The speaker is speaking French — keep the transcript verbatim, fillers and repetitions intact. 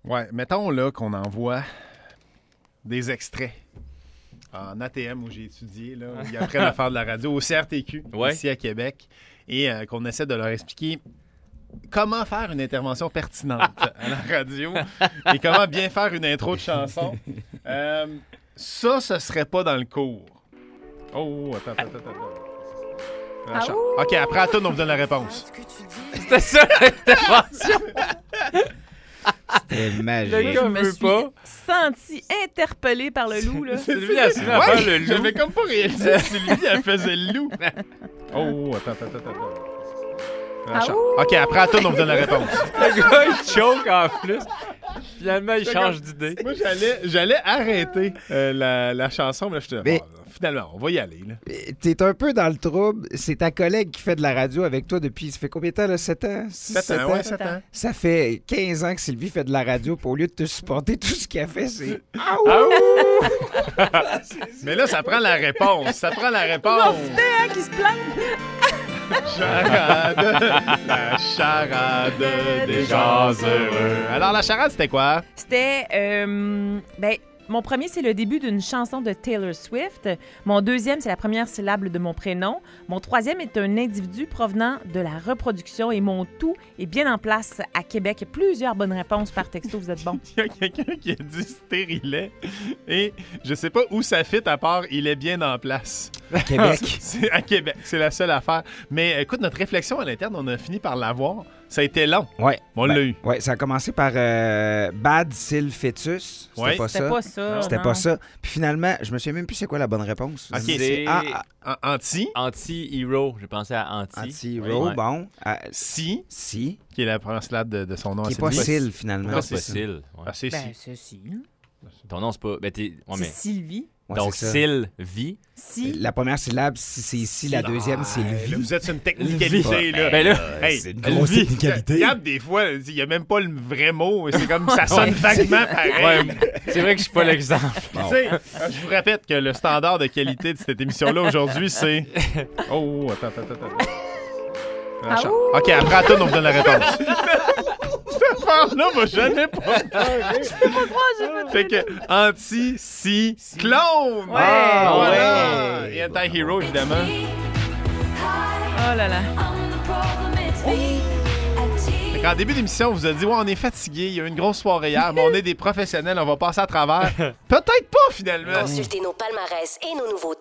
Ouais, mettons là qu'on envoie des extraits en A T M où j'ai étudié, là, où ils apprennent à faire de la radio, au C R T Q, ouais. ici à Québec, et euh, qu'on essaie de leur expliquer comment faire une intervention pertinente à la radio et comment bien faire une intro de chanson. Euh, ça, ce serait pas dans le cours. Oh, attends, attends, attends. attends. Ah, Chan- OK, après la toune, on vous donne la réponse. C'était ça l'intervention. C'était magique. Le gars Je me veut suis pas. senti interpellée par le loup, là. Sylvie a su à Ouais, faire le loup. j'avais comme pas réalisé que Sylvie, elle faisait le loup. Oh, attends, attends, attends. attends. Ah, Chan- ouh! OK, après la toune, on vous donne la réponse. Le gars, il choke en plus. Finalement, il C'est change comme- d'idée. Moi, j'allais, j'allais arrêter euh, la, la chanson, mais là, je te Mais- bon, finalement, on va y aller. Là. T'es un peu dans le trouble. C'est ta collègue qui fait de la radio avec toi depuis, ça fait combien de temps, là? sept ans? six, sept ans, ouais, sept ans. Ça fait quinze ans que Sylvie fait de la radio, puis au lieu de te supporter, tout ce qu'elle fait, c'est... Ah ouh! Mais là, ça prend la réponse. Ça prend la réponse. Hein, qui se plante. Charade, la charade des gens heureux. Alors, la charade, c'était quoi? C'était, euh, ben, mon premier, c'est le début d'une chanson de Taylor Swift. Mon deuxième, c'est la première syllabe de mon prénom. Mon troisième est un individu provenant de la reproduction. Et mon tout est bien en place à Québec. Il y a plusieurs bonnes réponses par texto. Vous êtes bons. Il y a quelqu'un qui a dit stérilet. Et je sais pas où ça fit à part il est bien en place. À Québec. C'est à Québec, c'est la seule affaire. Mais écoute, notre réflexion à l'interne, on a fini par l'avoir. Ça a été long. Ouais. On Ben, l'a eu. Ouais, ça a commencé par euh, Bad Sil Fetus. C'était Ouais. pas C'était ça. pas ça. C'était non. pas ça. Puis finalement, je me souviens même plus c'est quoi la bonne réponse. OK, c'est- c'est Ah, ah, an- anti, Anti-hero. J'ai pensé à anti. Anti-Ro, Ouais. bon. Ah, si, si. qui est la première syllabe de, de son nom. Qui à est pas Sylvie. Sil, finalement. Pourquoi c'est c'est ça. Syl? Ouais. Ah, c'est Ben, si. ceci. hein. Ton nom, c'est pas. Ben, t'es. Ouais, C'est mais... Sylvie. Ouais, Donc, c'est ça. Sylvie. Si. La première syllabe, si c'est ici. La deuxième, c'est Ah, là, lui. vous êtes sur une technicalité, là. Ben là, Hey, C'est une elle grosse vit. technicalité. Regarde, des fois, il n'y a même pas le vrai mot. C'est comme ça sonne vaguement pareil. ouais, c'est vrai que je suis pas l'exemple. Tu sais, je vous répète que le standard de qualité de cette émission-là aujourd'hui, c'est. Oh, attends, attends, attends. attends. Ah, Chan- ouh! OK, après la toune, on vous donne la réponse. Cette affaire-là va jamais pas. Fait que anti, si, clone. Ouais. Ah, ouais. voilà. Et anti-hero, évidemment. Oh là là. Fait qu'en début d'émission, on vous a dit, ouais, on est fatigué, il y a eu une grosse soirée hier, mais on est des professionnels, on va passer à travers. Peut-être pas, finalement. Consultez nos palmarès et nos nouveautés